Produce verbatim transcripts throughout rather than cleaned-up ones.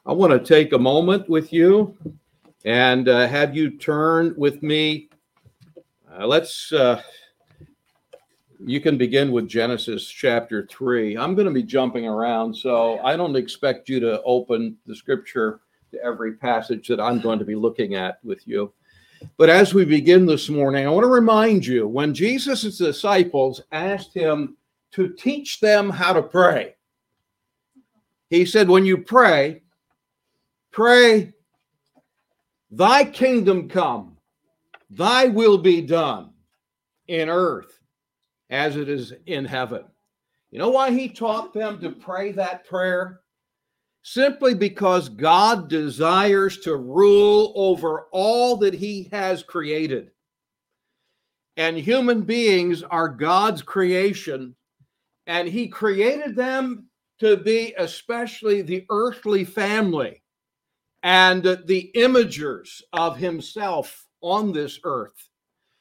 I want to take a moment with you and uh, have you turn with me. Uh, let's, uh, you can begin with Genesis chapter three. I'm going to be jumping around, so I don't expect you to open the scripture to every passage that I'm going to be looking at with you. But as we begin this morning, I want to remind you when Jesus' disciples asked him to teach them how to pray, he said, when you pray, pray, thy kingdom come, thy will be done in earth as it is in heaven. You know why he taught them to pray that prayer? Simply because God desires to rule over all that he has created. And human beings are God's creation, and he created them to be especially the earthly family and the imagers of himself on this earth.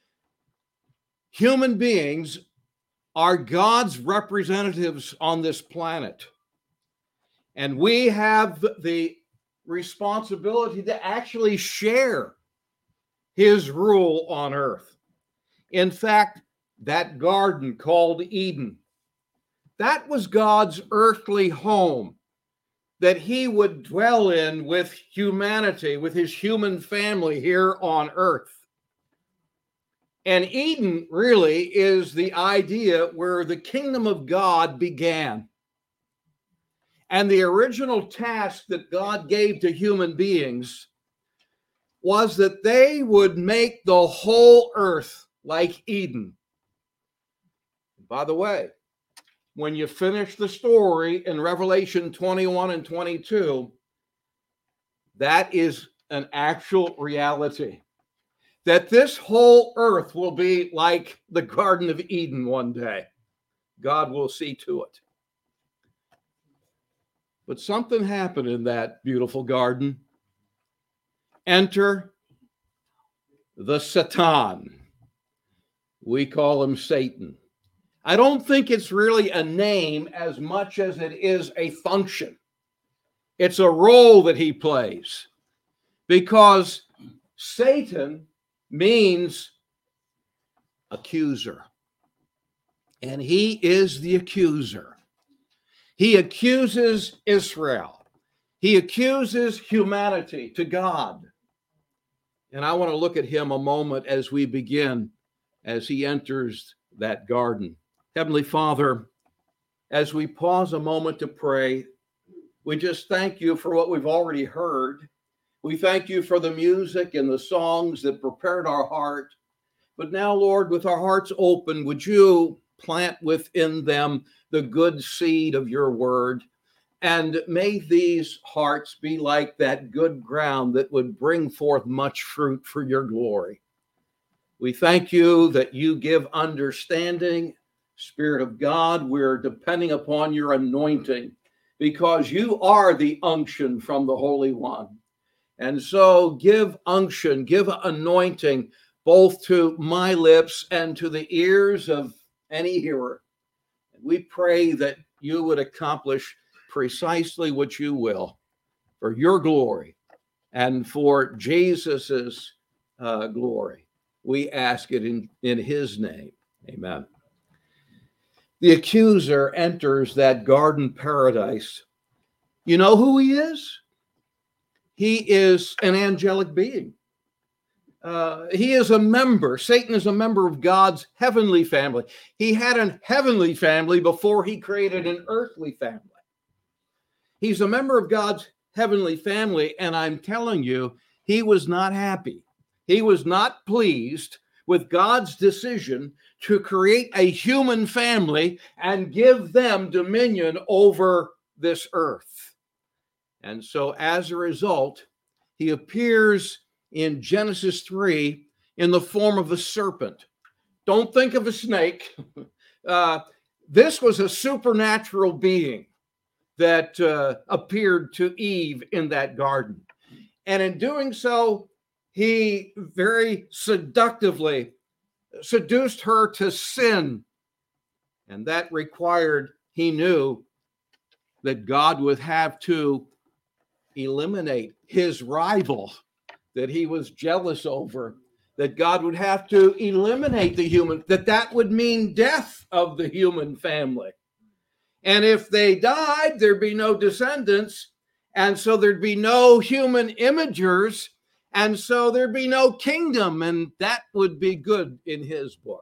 Human beings are God's representatives on this planet. And we have the responsibility to actually share his rule on earth. In fact, that garden called Eden, that was God's earthly home that he would dwell in with humanity, with his human family here on earth. And Eden really is the idea where the kingdom of God began. And the original task that God gave to human beings was that they would make the whole earth like Eden. By the way, when you finish the story in Revelation twenty-one and twenty-two, that is an actual reality. That this whole earth will be like the Garden of Eden one day. God will see to it. But something happened in that beautiful garden. Enter the Satan. We call him Satan. I don't think it's really a name as much as it is a function. It's a role that he plays. Because Satan means accuser. And he is the accuser. He accuses Israel. He accuses humanity to God. And I want to look at him a moment as we begin, as he enters that garden. Heavenly Father, as we pause a moment to pray, we just thank you for what we've already heard. We thank you for the music and the songs that prepared our heart. But now, Lord, with our hearts open, would you plant within them the good seed of your word? And may these hearts be like that good ground that would bring forth much fruit for your glory. We thank you that you give understanding. Spirit of God, we're depending upon your anointing because you are the unction from the Holy One. And so give unction, give anointing both to my lips and to the ears of any hearer. And we pray that you would accomplish precisely what you will for your glory and for Jesus's uh, glory. We ask it in, in his name. Amen. The accuser enters that garden paradise. You know who he is? He is an angelic being. Uh, he is a member. Satan is a member of God's heavenly family. He had a heavenly family before he created an earthly family. He's a member of God's heavenly family, and I'm telling you, he was not happy. He was not pleased with God's decision to create a human family and give them dominion over this earth. And so as a result, he appears in Genesis three in the form of a serpent. Don't think of a snake. Uh, this was a supernatural being that uh, appeared to Eve in that garden. And in doing so, he very seductively seduced her to sin. And that required, he knew, that God would have to eliminate his rival that he was jealous over, that God would have to eliminate the human, that that would mean death of the human family. And if they died, there'd be no descendants, and so there'd be no human imagers, and so there'd be no kingdom, and that would be good in his book.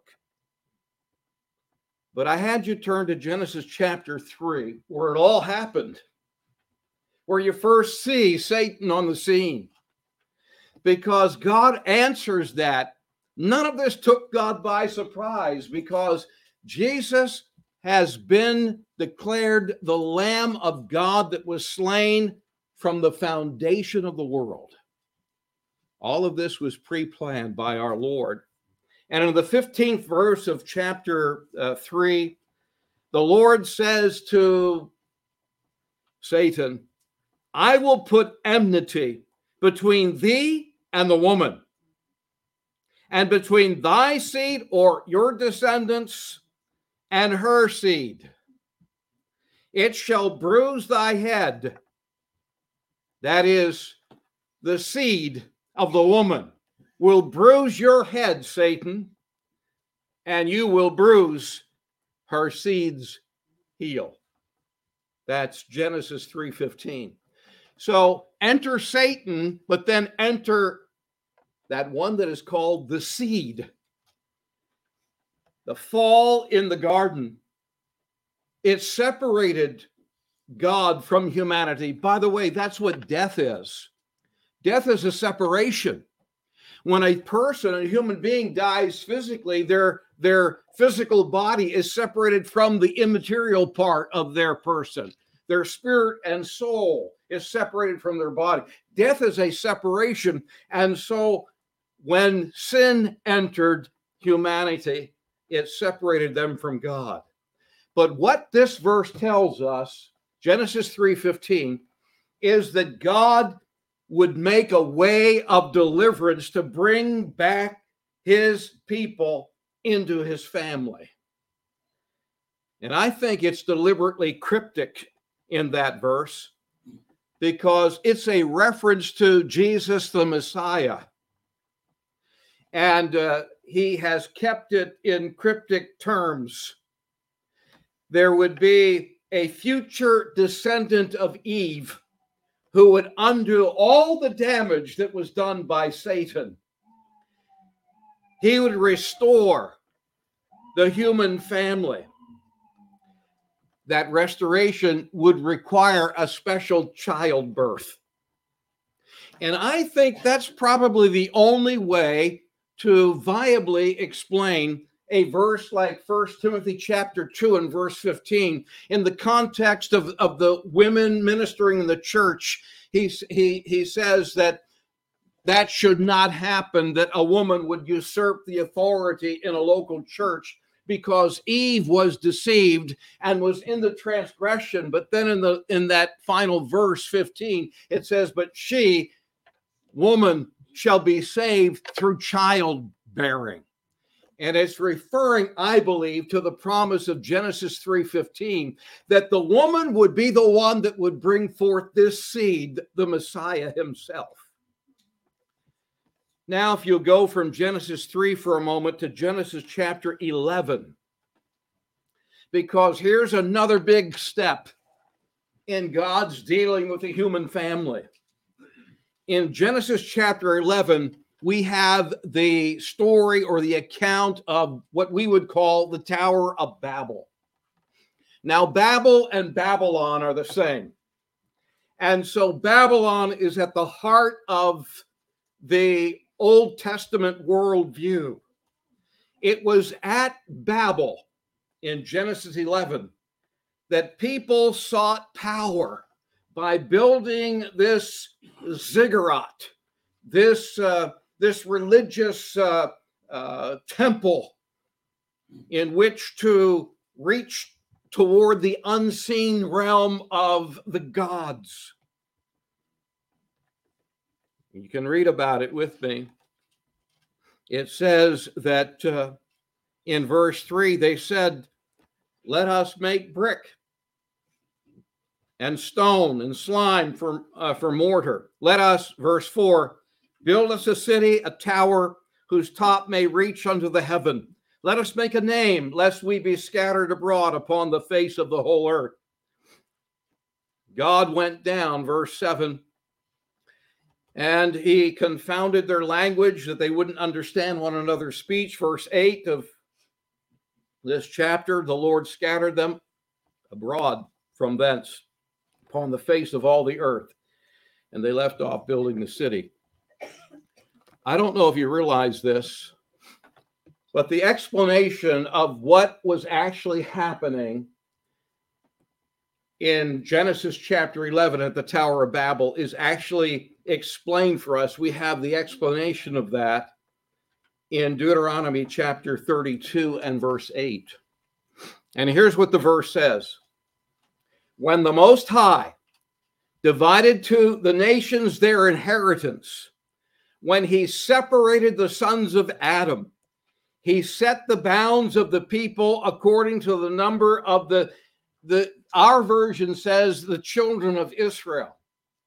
But I had you turn to Genesis chapter three, where it all happened, where you first see Satan on the scene, because God answers that. None of this took God by surprise, because Jesus has been declared the Lamb of God that was slain from the foundation of the world. All of this was pre-planned by our Lord. And in the fifteenth verse of chapter uh, three, the Lord says to Satan, I will put enmity between thee and the woman, and between thy seed, or your descendants, and her seed. It shall bruise thy head. That is, the seed of the woman will bruise your head, Satan, and you will bruise her seed's heel. That's Genesis three fifteen. So enter Satan, but then enter that one that is called the seed. The fall in the garden, it separated God from humanity. By the way, that's what death is. Death is a separation. When a person, a human being, dies physically, their, their physical body is separated from the immaterial part of their person. Their spirit and soul is separated from their body. Death is a separation. And so when sin entered humanity, it separated them from God. But what this verse tells us, Genesis three fifteen, is that God would make a way of deliverance to bring back his people into his family. And I think it's deliberately cryptic in that verse, because it's a reference to Jesus the Messiah. And uh, he has kept it in cryptic terms. There would be a future descendant of Eve who would undo all the damage that was done by Satan. He would restore the human family. That restoration would require a special childbirth. And I think that's probably the only way to viably explain a verse like First Timothy chapter two and verse fifteen in the context of, of the women ministering in the church. He, he, he says that that should not happen, that a woman would usurp the authority in a local church, because Eve was deceived and was in the transgression. But then in the in that final verse fifteen, it says, but she, woman, shall be saved through childbearing. And it's referring, I believe, to the promise of Genesis three fifteen, that the woman would be the one that would bring forth this seed, the Messiah himself. Now, if you'll go from Genesis three for a moment to Genesis chapter eleven, because here's another big step in God's dealing with the human family. In Genesis chapter eleven, we have the story or the account of what we would call the Tower of Babel. Now, Babel and Babylon are the same. And so Babylon is at the heart of the Old Testament worldview. It was at Babel in Genesis eleven that people sought power by building this ziggurat, this, uh, this religious uh, uh, temple in which to reach toward the unseen realm of the gods. You can read about it with me. It says that uh, in verse three, they said, let us make brick. and stone and slime for, uh, for mortar. Let us, verse four, build us a city, a tower whose top may reach unto the heaven. Let us make a name, lest we be scattered abroad upon the face of the whole earth. God went down, verse seven, and he confounded their language that they wouldn't understand one another's speech. Verse eight of this chapter, the Lord scattered them abroad from thence upon the face of all the earth, and they left off building the city. I don't know if you realize this, but the explanation of what was actually happening in Genesis chapter eleven at the Tower of Babel is actually explained for us. We have the explanation of that in Deuteronomy chapter thirty-two and verse eight. And here's what the verse says. When the Most High divided to the nations their inheritance, when he separated the sons of Adam, he set the bounds of the people according to the number of the, the our version says the children of Israel.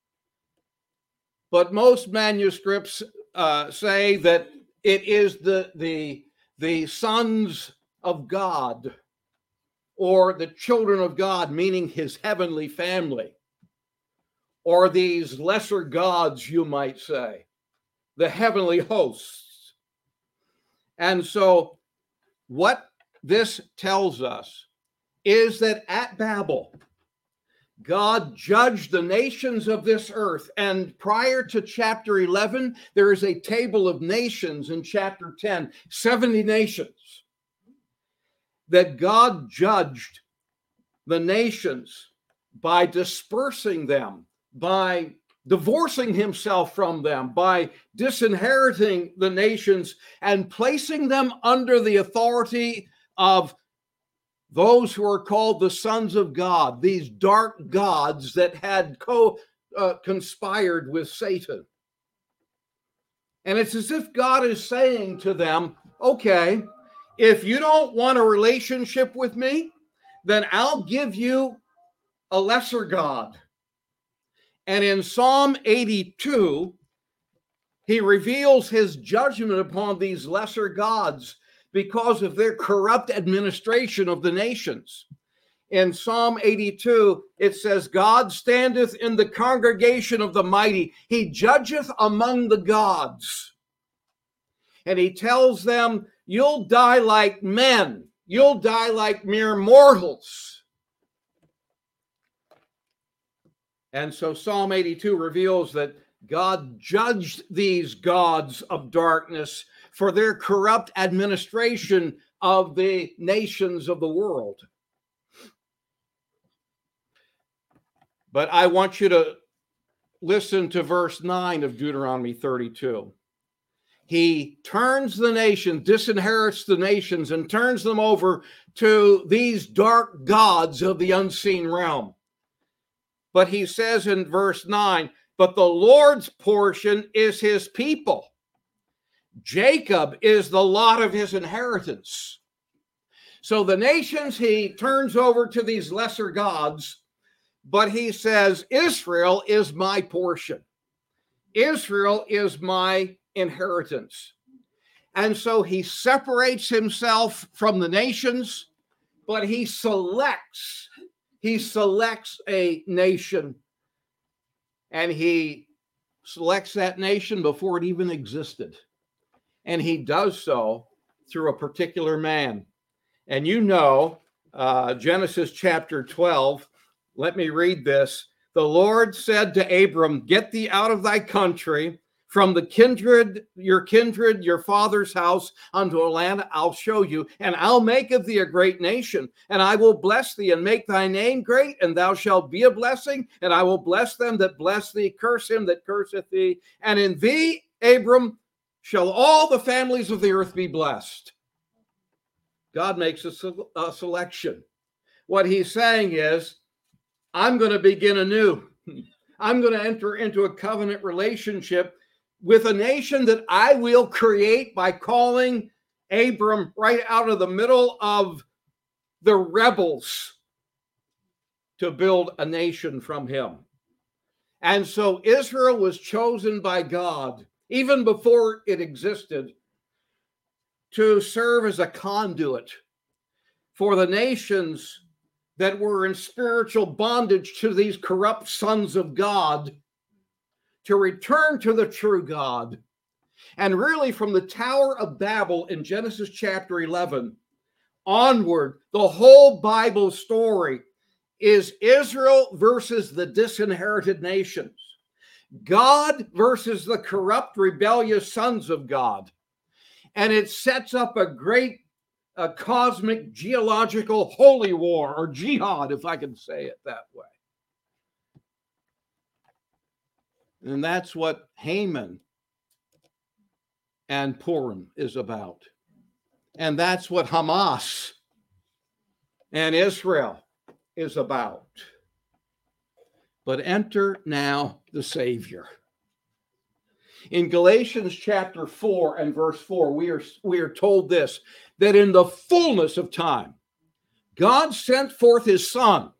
But most manuscripts uh, say that it is the, the, the sons of God, or the children of God, meaning his heavenly family, or these lesser gods, you might say, the heavenly hosts. And so what this tells us is that at Babel, God judged the nations of this earth. And prior to chapter eleven, there is a table of nations in chapter ten, seventy nations, that God judged the nations by dispersing them, by divorcing himself from them, by disinheriting the nations and placing them under the authority of those who are called the sons of God, these dark gods that had co uh, conspired with Satan. And it's as if God is saying to them, okay, if you don't want a relationship with me, then I'll give you a lesser god. And in Psalm eighty-two, he reveals his judgment upon these lesser gods because of their corrupt administration of the nations. In Psalm eighty-two, it says, God standeth in the congregation of the mighty. He judgeth among the gods. And he tells them, you'll die like men. You'll die like mere mortals. And so Psalm eighty-two reveals that God judged these gods of darkness for their corrupt administration of the nations of the world. But I want you to listen to verse nine of Deuteronomy thirty-two. He turns the nation, disinherits the nations, and turns them over to these dark gods of the unseen realm. But he says in verse nine, but the Lord's portion is his people. Jacob is the lot of his inheritance. So the nations he turns over to these lesser gods, but he says, Israel is my portion. Israel is my inheritance. And so he separates himself from the nations, but he selects, he selects a nation, and he selects that nation before it even existed. And he does so through a particular man. And you know, uh, Genesis chapter twelve, let me read this. The Lord said to Abram, get thee out of thy country, from the kindred, your kindred, your father's house, unto a land I'll show you, and I'll make of thee a great nation, and I will bless thee and make thy name great, and thou shalt be a blessing, and I will bless them that bless thee, curse him that curseth thee, and in thee, Abram, shall all the families of the earth be blessed. God makes a, a selection. What he's saying is, I'm going to begin anew. I'm going to enter into a covenant relationship with a nation that I will create by calling Abram right out of the middle of the rebels to build a nation from him. And so Israel was chosen by God, even before it existed, to serve as a conduit for the nations that were in spiritual bondage to these corrupt sons of God to return to the true God. And really, from the Tower of Babel in Genesis chapter eleven onward, the whole Bible story is Israel versus the disinherited nations, God versus the corrupt, rebellious sons of God. And it sets up a great uh, cosmic, geological holy war, or jihad, if I can say it that way. And that's what Haman and Purim is about. And that's what Hamas and Israel is about. But enter now the Savior. In Galatians chapter four and verse four, we are, we are told this, that in the fullness of time, God sent forth his Son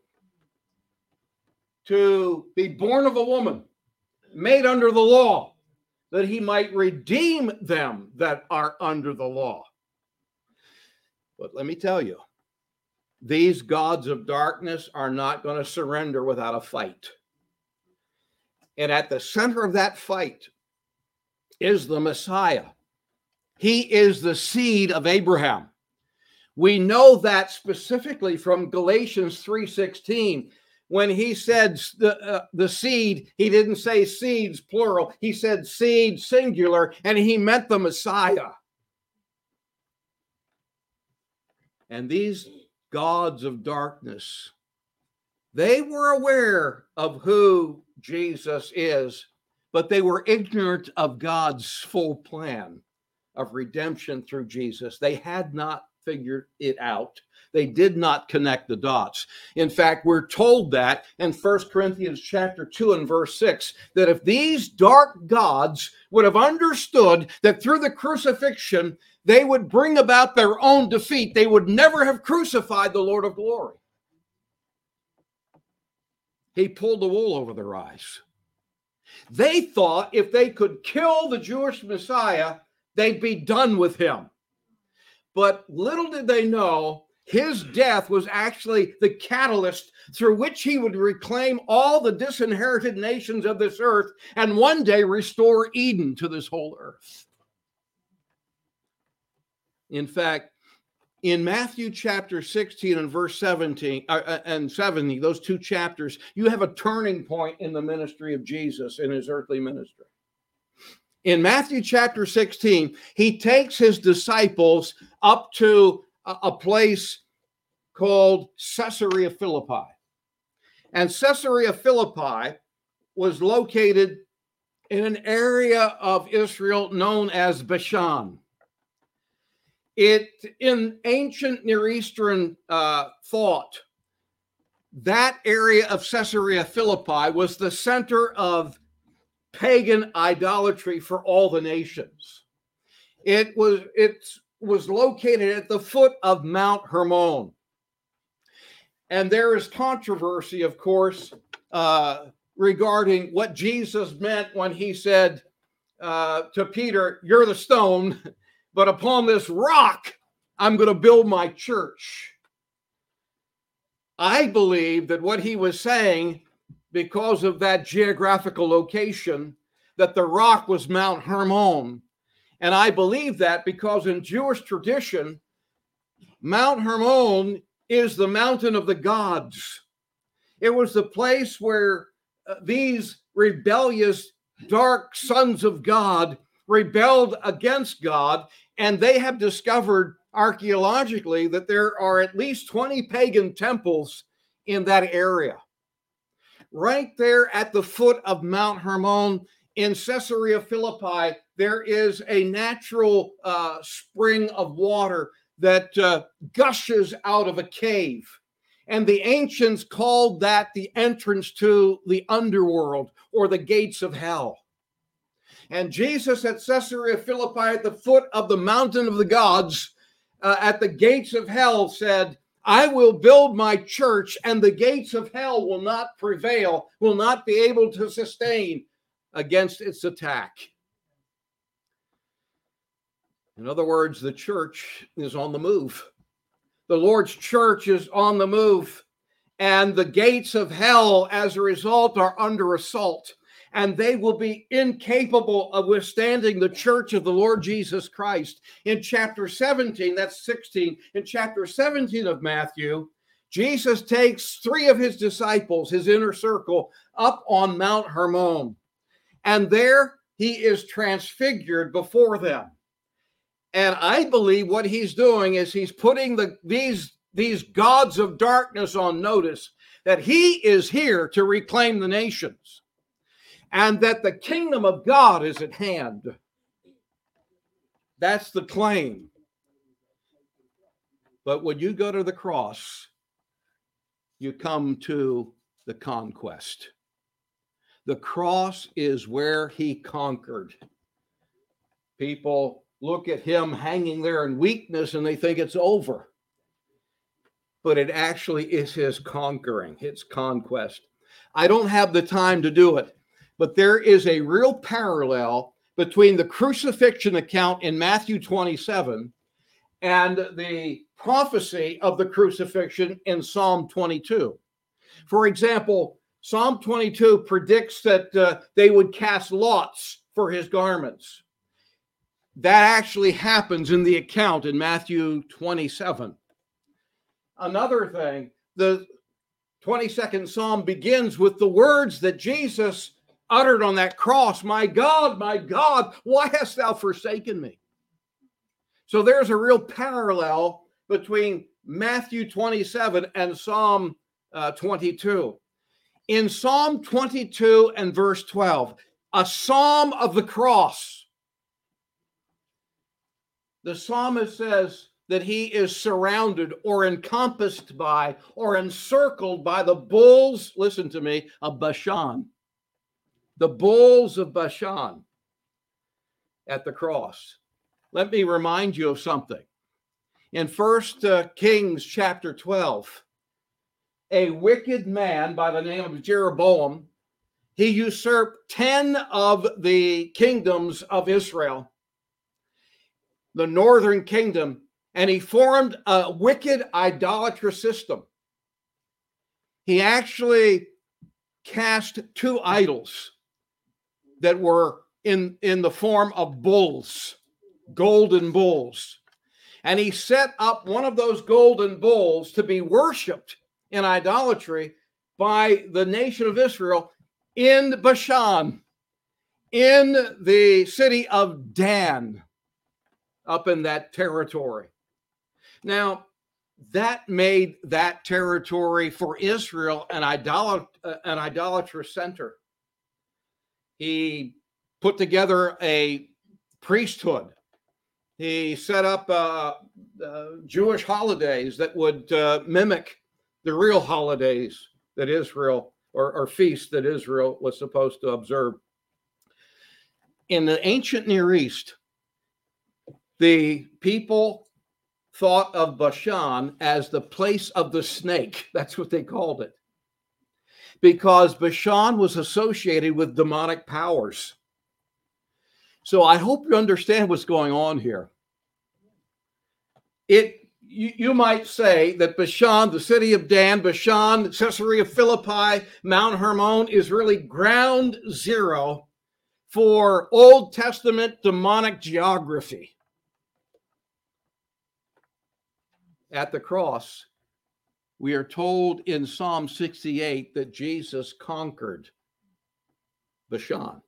to be born of a woman, made under the law, that he might redeem them that are under the law. But let me tell you, these gods of darkness are not going to surrender without a fight. And at the center of that fight is the Messiah. He is the seed of Abraham. We know that specifically from Galatians three sixteen. When he said the, uh, the seed, he didn't say seeds, plural. He said seed, singular, and he meant the Messiah. And these gods of darkness, they were aware of who Jesus is, but they were ignorant of God's full plan of redemption through Jesus. They had not figured it out. They did not connect the dots. In fact, we're told that in First Corinthians chapter two and verse six, that if these dark gods would have understood that through the crucifixion, they would bring about their own defeat, they would never have crucified the Lord of glory. He pulled the wool over their eyes. They thought if they could kill the Jewish Messiah, they'd be done with him. But little did they know, his death was actually the catalyst through which he would reclaim all the disinherited nations of this earth and one day restore Eden to this whole earth. In fact, in Matthew chapter sixteen and verse seventeen uh, and seventy, those two chapters, you have a turning point in the ministry of Jesus in his earthly ministry. In Matthew chapter sixteen, he takes his disciples up to a, a place called Caesarea Philippi. And Caesarea Philippi was located in an area of Israel known as Bashan. It, in ancient Near Eastern uh, thought, that area of Caesarea Philippi was the center of pagan idolatry for all the nations. It was, it was located at the foot of Mount Hermon. And there is controversy, of course, uh, regarding what Jesus meant when he said uh, to Peter, "You're the stone, but upon this rock, I'm going to build my church." I believe that what he was saying, because of that geographical location, that the rock was Mount Hermon. And I believe that because in Jewish tradition, Mount Hermon is the mountain of the gods. It was the place where uh, these rebellious, dark sons of God rebelled against God, and they have discovered archaeologically that there are at least twenty pagan temples in that area. Right there at the foot of Mount Hermon in Caesarea Philippi, there is a natural uh, spring of water that uh, gushes out of a cave. And the ancients called that the entrance to the underworld or the gates of hell. And Jesus at Caesarea Philippi, at the foot of the mountain of the gods, uh, at the gates of hell, said, I will build my church, and the gates of hell will not prevail, will not be able to sustain against its attack. In other words, the church is on the move. The Lord's church is on the move, and the gates of hell, as a result, are under assault, and they will be incapable of withstanding the church of the Lord Jesus Christ. In chapter seventeen, that's sixteen, in chapter seventeen of Matthew, Jesus takes three of his disciples, his inner circle, up on Mount Hermon, and there he is transfigured before them. And I believe what he's doing is he's putting the these, these gods of darkness on notice that he is here to reclaim the nations and that the kingdom of God is at hand. That's the claim. But when you go to the cross, you come to the conquest. The cross is where he conquered. People look at him hanging there in weakness and they think it's over. But it actually is his conquering, its conquest. I don't have the time to do it, but there is a real parallel between the crucifixion account in Matthew twenty-seven and the prophecy of the crucifixion in Psalm twenty-two. For example, Psalm twenty-two predicts that uh, they would cast lots for his garments. That actually happens in the account in Matthew twenty-seven. Another thing, the twenty-second Psalm begins with the words that Jesus uttered on that cross, "My God, my God, why hast thou forsaken me?" So there's a real parallel between Matthew twenty-seven and Psalm uh, twenty-two. In Psalm twenty-two and verse twelve, a psalm of the cross, the psalmist says that he is surrounded or encompassed by or encircled by the bulls, listen to me, of Bashan. The bulls of Bashan at the cross. Let me remind you of something. In First uh, Kings chapter twelve, a wicked man by the name of Jeroboam, he usurped ten of the kingdoms of Israel, the northern kingdom, and he formed a wicked idolatrous system. He actually cast two idols that were in, in the form of bulls, golden bulls. And he set up one of those golden bulls to be worshiped in idolatry by the nation of Israel in Bashan, in the city of Dan, up in that territory. Now, that made that territory for Israel an, idolat- uh, an idolatrous center. He put together a priesthood. He set up uh, uh, Jewish holidays that would uh, mimic the real holidays that Israel, or, or feasts that Israel was supposed to observe. In the ancient Near East, the people thought of Bashan as the place of the snake. That's what they called it. Because Bashan was associated with demonic powers. So I hope you understand what's going on here. It, you, you might say that Bashan, the city of Dan, Bashan, Caesarea Philippi, Mount Hermon is really ground zero for Old Testament demonic geography. At the cross, we are told in Psalm sixty-eight that Jesus conquered Bashan.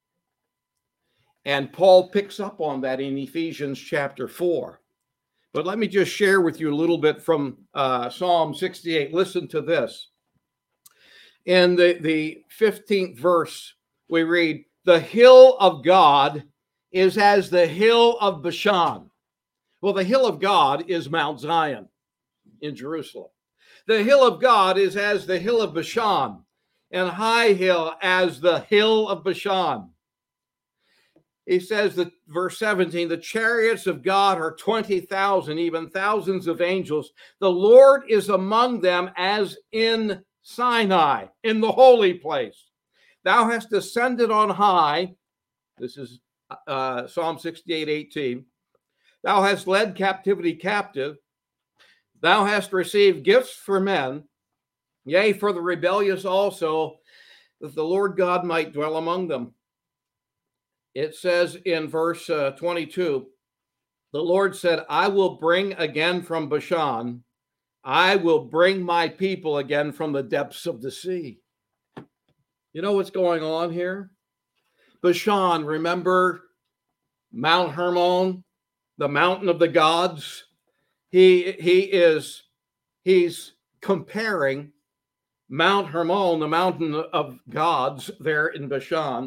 And Paul picks up on that in Ephesians chapter four. But let me just share with you a little bit from uh, Psalm sixty-eight. Listen to this. In the, the fifteenth verse, we read, "The hill of God is as the hill of Bashan." Well, the hill of God is Mount Zion in Jerusalem. The hill of God is as the hill of Bashan, and high hill as the hill of Bashan. He says that verse seventeen, the chariots of God are twenty thousand, even thousands of angels. The Lord is among them as in Sinai, in the holy place. Thou hast ascended on high. This is uh, Psalm sixty-eight, eighteen. Thou hast led captivity captive. Thou hast received gifts for men, yea, for the rebellious also, that the Lord God might dwell among them. It says in verse uh, twenty-two, the Lord said, I will bring again from Bashan, I will bring my people again from the depths of the sea. You know what's going on here? Bashan, remember Mount Hermon, the mountain of the gods? He, he is, he's comparing Mount Hermon, the mountain of gods there in Bashan,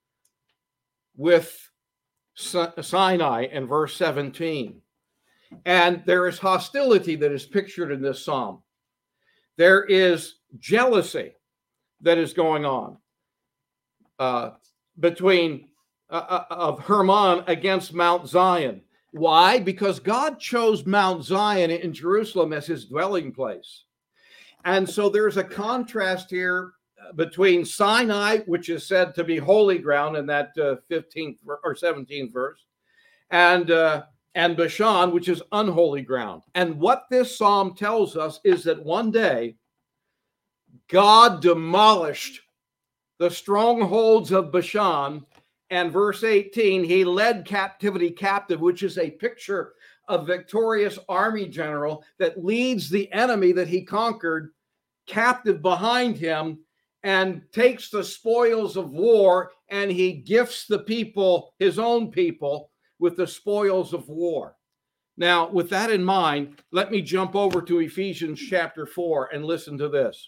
with Sinai in verse seventeen. And there is hostility that is pictured in this psalm. There is jealousy that is going on uh, between uh, of Hermon against Mount Zion. Why? Because God chose Mount Zion in Jerusalem as his dwelling place. And so there's a contrast here between Sinai, which is said to be holy ground in that uh, fifteenth or seventeenth verse, and uh, and Bashan, which is unholy ground. And what this psalm tells us is that one day God demolished the strongholds of Bashan, and verse eighteen, he led captivity captive, which is a picture of a victorious army general that leads the enemy that he conquered captive behind him, and takes the spoils of war, and he gifts the people, his own people, with the spoils of war. Now, with that in mind, let me jump over to Ephesians chapter four and listen to this.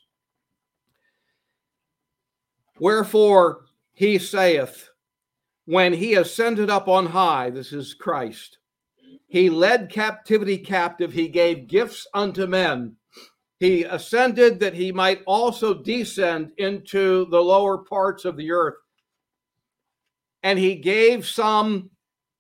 Wherefore he saith, when he ascended up on high, this is Christ, he led captivity captive, he gave gifts unto men. He ascended that he might also descend into the lower parts of the earth. And he gave some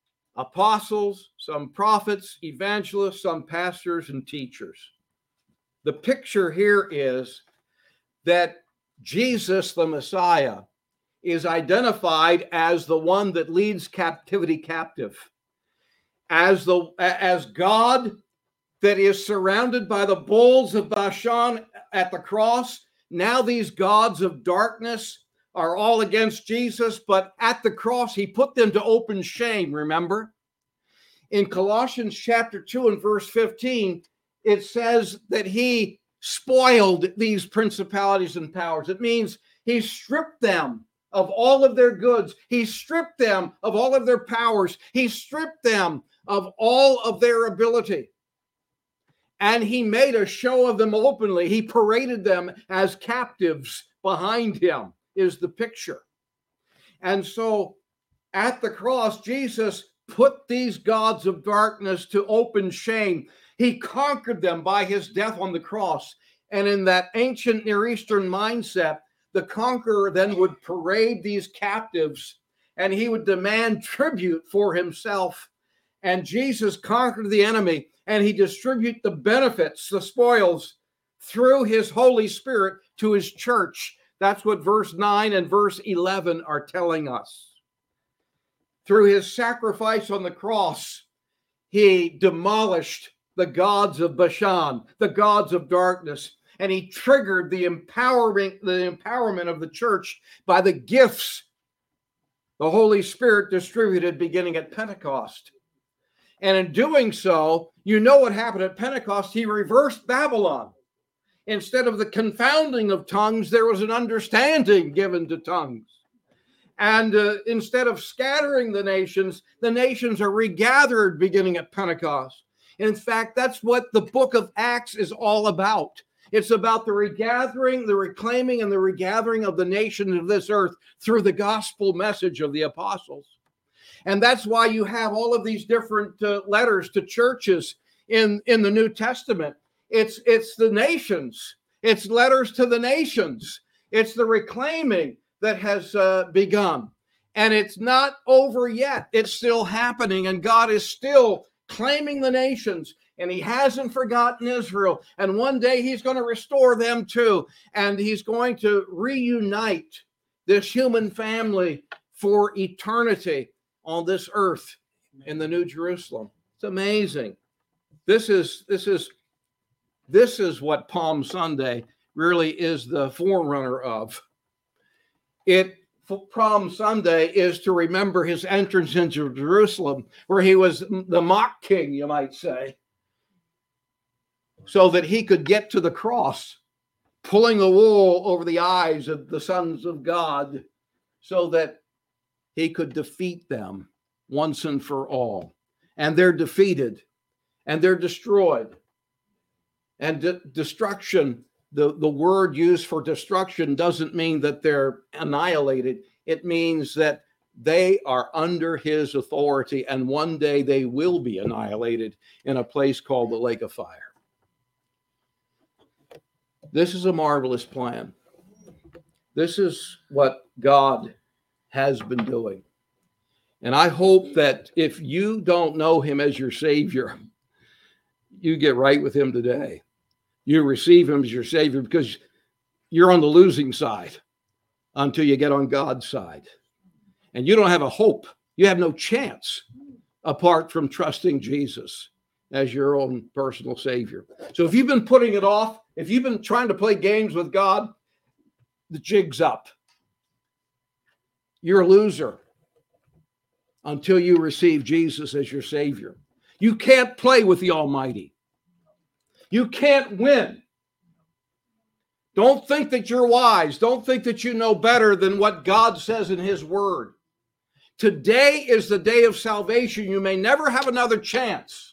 apostles, some prophets, evangelists, some pastors and teachers. The picture here is that Jesus, the Messiah, is identified as the one that leads captivity captive, as the as God that is surrounded by the bulls of Bashan at the cross. Now these gods of darkness are all against Jesus, but at the cross, he put them to open shame, remember? In Colossians chapter two and verse fifteen, it says that he spoiled these principalities and powers. It means he stripped them of all of their goods. He stripped them of all of their powers. He stripped them of all of their ability. And he made a show of them openly. He paraded them as captives behind him, is the picture. And so at the cross, Jesus put these gods of darkness to open shame. He conquered them by his death on the cross. And in that ancient Near Eastern mindset, the conqueror then would parade these captives and he would demand tribute for himself. And Jesus conquered the enemy, and he distributes the benefits, the spoils, through his Holy Spirit to his church. That's what verse nine and verse eleven are telling us. Through his sacrifice on the cross, he demolished the gods of Bashan, the gods of darkness, and he triggered the empowering, the empowerment of the church by the gifts the Holy Spirit distributed beginning at Pentecost. And in doing so, you know what happened at Pentecost? He reversed Babylon. Instead of the confounding of tongues, there was an understanding given to tongues. And uh, instead of scattering the nations, the nations are regathered beginning at Pentecost. In fact, that's what the book of Acts is all about. It's about the regathering, the reclaiming, and the regathering of the nations of this earth through the gospel message of the apostles. And that's why you have all of these different uh, letters to churches in, in the New Testament. It's, it's the nations. It's letters to the nations. It's the reclaiming that has uh, begun. And it's not over yet. It's still happening. And God is still claiming the nations. And he hasn't forgotten Israel. And one day he's going to restore them too. And he's going to reunite this human family for eternity on this earth in the New Jerusalem. It's amazing. This is, this is, this is what Palm Sunday really is the forerunner of. It Palm Sunday is to remember his entrance into Jerusalem, where he was the mock king, you might say, so that he could get to the cross, pulling the wool over the eyes of the sons of God, so that he could defeat them once and for all. And they're defeated, and they're destroyed. And de- destruction, the, the word used for destruction doesn't mean that they're annihilated. It means that they are under his authority, and one day they will be annihilated in a place called the lake of fire. This is a marvelous plan. This is what God has been doing. And I hope that if you don't know him as your Savior, you get right with him today. You receive him as your Savior, because you're on the losing side until you get on God's side. And you don't have a hope. You have no chance apart from trusting Jesus as your own personal Savior. So if you've been putting it off, if you've been trying to play games with God, the jig's up. You're a loser until you receive Jesus as your Savior. You can't play with the Almighty. You can't win. Don't think that you're wise. Don't think that you know better than what God says in his word. Today is the day of salvation. You may never have another chance.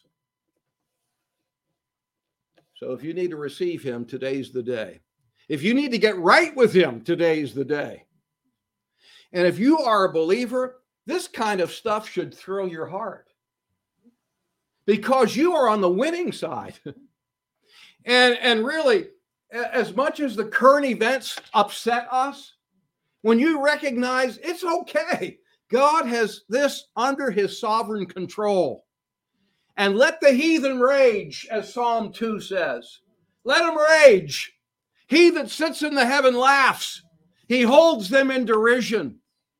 So if you need to receive him, today's the day. If you need to get right with him, today's the day. And if you are a believer, this kind of stuff should thrill your heart, because you are on the winning side. And, and really, as much as the current events upset us, when you recognize it's okay, God has this under his sovereign control. And let the heathen rage, as Psalm two says. Let them rage. He that sits in the heaven laughs. He holds them in derision.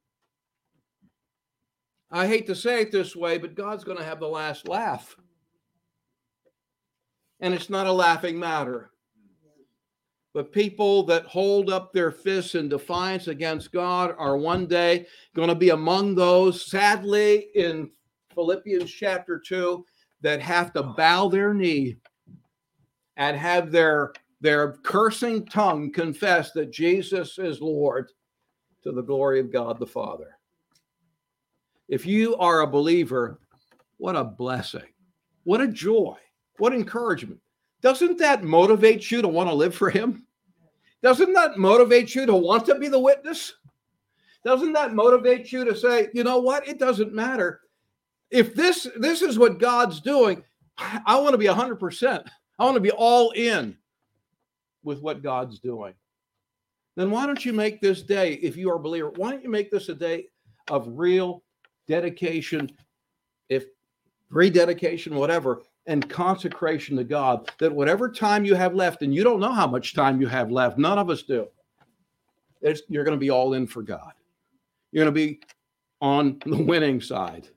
I hate to say it this way, but God's going to have the last laugh. And it's not a laughing matter. But people that hold up their fists in defiance against God are one day going to be among those, sadly, in Philippians chapter two, that have to bow their knee and have their, their cursing tongue confess that Jesus is Lord, to the glory of God the Father. If you are a believer, what a blessing. What a joy. What encouragement. Doesn't that motivate you to want to live for him? Doesn't that motivate you to want to be the witness? Doesn't that motivate you to say, you know what? It doesn't matter. If this, this is what God's doing, I want to be one hundred percent. I want to be all in with what God's doing. Then why don't you make this day, if you are a believer, why don't you make this a day of real dedication, if rededication, whatever, and consecration to God, that whatever time you have left, and you don't know how much time you have left, none of us do, it's, you're going to be all in for God. You're going to be on the winning side.